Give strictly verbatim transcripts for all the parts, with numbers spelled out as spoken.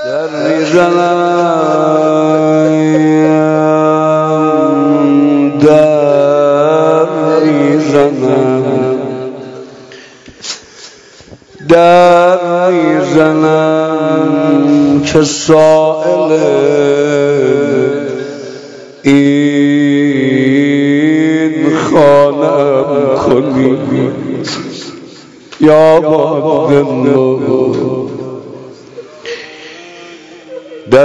میزنم در میزنم در میزنم که سائل این خانم کنی یا عبدالله در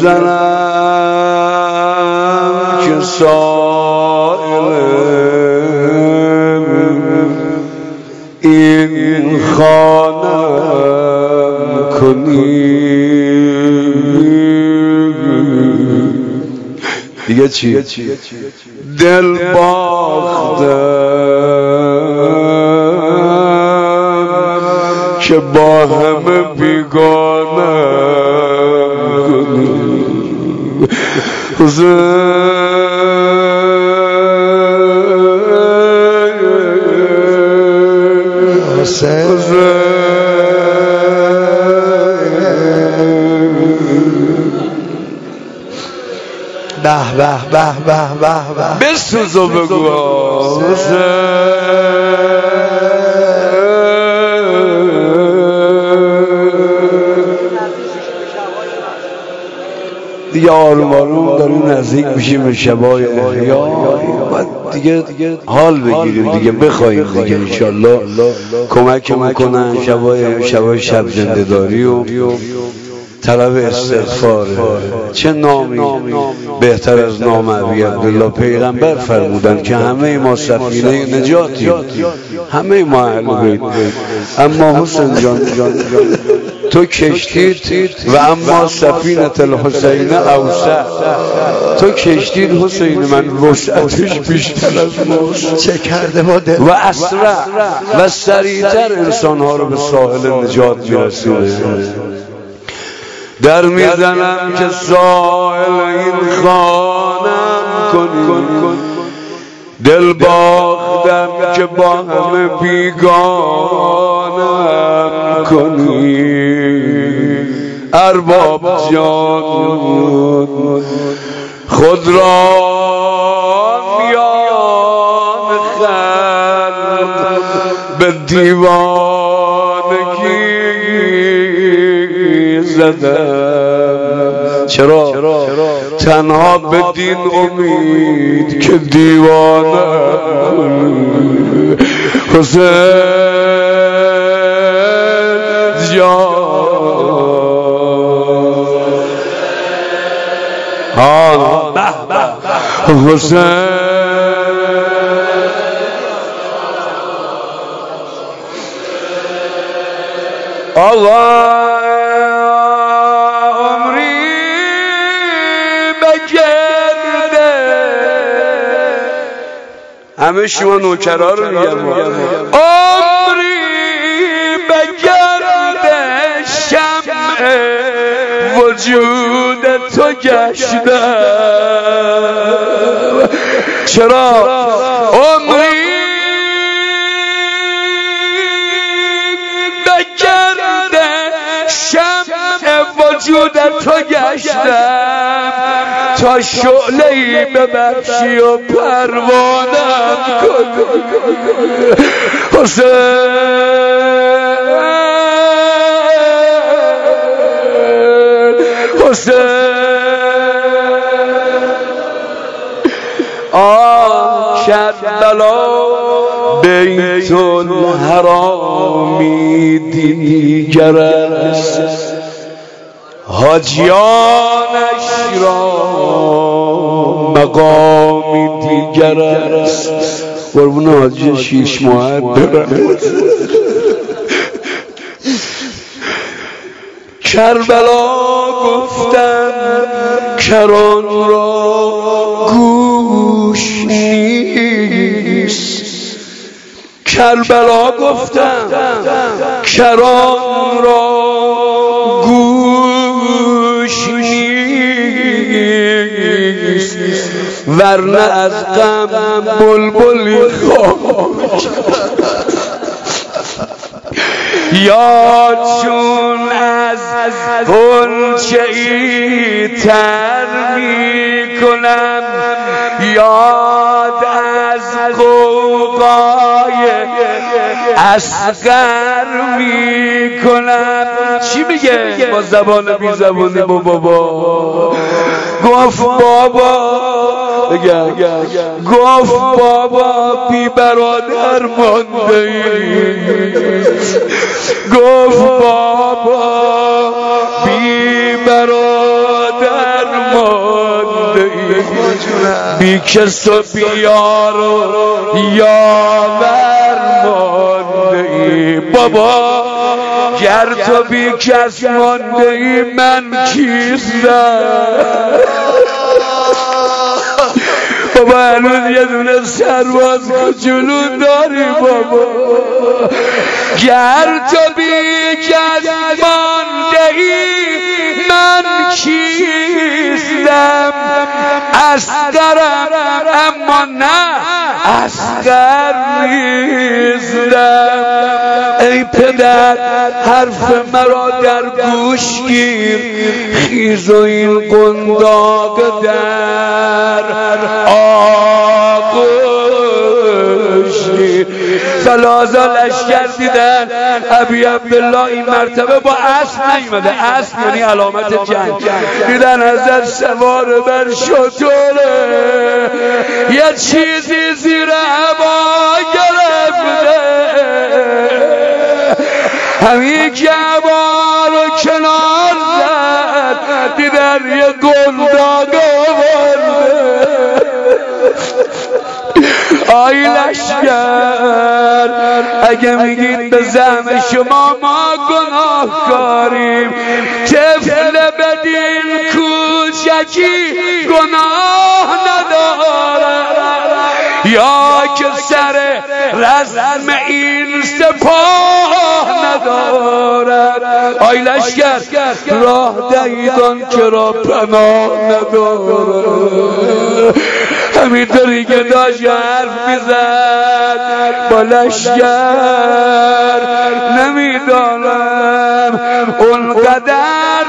میزنم که سائل این خانم کنی دیگه چی؟ دل باختم که با همه بیگانه کنی حسین به به به به به به بسوزو بگو دیگه آروم آروم داریم نزدیک میشیم به شبای احیا بعد دیگه حال بگیریم دیگه بخوایم دیگه انشالله کمک میکنن شبای شبای شب زنده داری و طلب استغفاره. چه نامی بهتر از نام ابی عبدالله؟ پیغمبر فرمودن که همه ما سفینه نجاتیم، همه ما اهل بیت، اما حسین جان تو کشتید و اما سفینه الحسین اوسع، تو کشتید حسین من وسعتش بیشتر از ماست. چه کرده ما دل و اسرع و سریعتر انسانها رو به ساحل نجات میرسونه. در میزنم که سائل این خانم کنی، دل باختم که با همه بیگانم کنی. ارباب جان خود را میان خلق به دیوانگی زدم. چرا؟ تنها به دین امید که دیوانه حسین جان ها حسین آقا عمری بگرده، همه شما نوکرها رو میگم، عمری بگرده شمع وجود تو گشتم. چرا؟ عمری بگرده شمع وجود تو گشتم، تا شعله‌ای ببخشی و پروانم کن حسین حسین. آه کربلا بیت الحرامی دیگر است، حاجیانش را مقامی دیگر است. قربون حاجی شیش ماه برم. کربلا گفتم کران را گوش نیست، کربلا گفتم کران را گوش نیست، ورنه از غم بلبلی خاموش. یا چون از غنچه ای تر می کنم یاد از غوغای اصغر می کنم. چی میگه با زبان بی زبانی با بابا؟ گفت بابا گفت بابا بی برادر مانده ای، گفت بابا بی برادر مانده ای، بی کس و بی یار و یاور مانده ای. بابا گر تو بی کس مانده ای من کیستم؟ بابا هنوز یه دونه سرباز کوچولو داری بابا. گر تو بی کس مانده ای من کیستم؟ اصغرم اما نه اصغر نیستم. ای پدر حرف مرا در گوش گیر، خیز و این قنداق در آغوش گیر. سلازا لشکر دیدن ابی عبدالله این مرتبه با اسب نیومده، اسب یعنی علامت جنگ، دیدن حضرت سوار بر شتره، یه چیزی زیر هوا گرفته، همین که هوا رو کنار زد دیدن یه قنداق آورده. آی لشکر اگه میگید به زعم شما ما گناه کاریم، طفل بدین کوچکی گناه نداره، یا که سر رزم این سپاه ندارد. آی لشکر راه دهیدان که را پناه ندارد. همینطوری که داشت حرف میزد با لشکر، نمیدانم اونقدر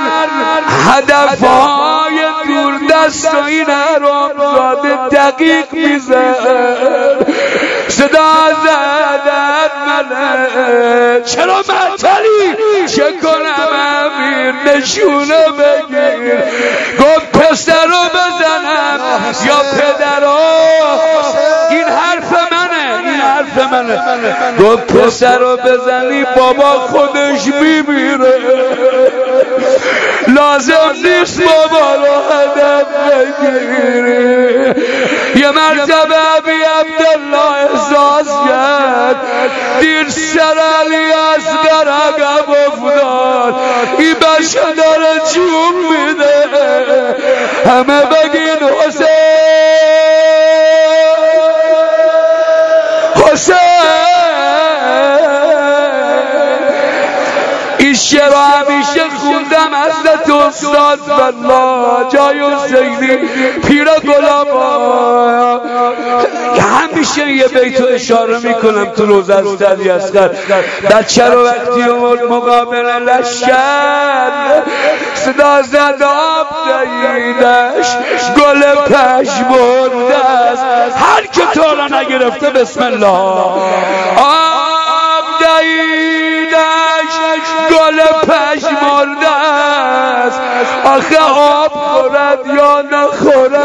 هدفهای دور دست و این حرامزاده دقیق میزد. صدا زدن ملک چرا معطلی؟ چه کنم امیر نشونه بگیر. گفت پسر رو بزنم یا پدرو؟ این حرف منه، این حرف منه. گفت پسر رو بزنی بابا خودش میمیره، لازم نیست بابا رو هدف بگیری. یه مرتبه ابی عبدالله احساس کرد دیر سر علی اصغر عقب افتاد، این بچه داره جون میده. همه بگین حسین حسین. این شعر همیشه خوندم حضرت استاد والله جای حسینی پیر گلاب، همیشه یه بیتو اشاره میکنم تو روزه از علی اصغر. بچه رو وقتی اومد مقابل لشکر، صدا زد آب دهیدش گل پژمرده است. هر که تا را نگرفته بسم الله. آب دهیدش گل پژمرده است، آخه آب خورد یا نخورد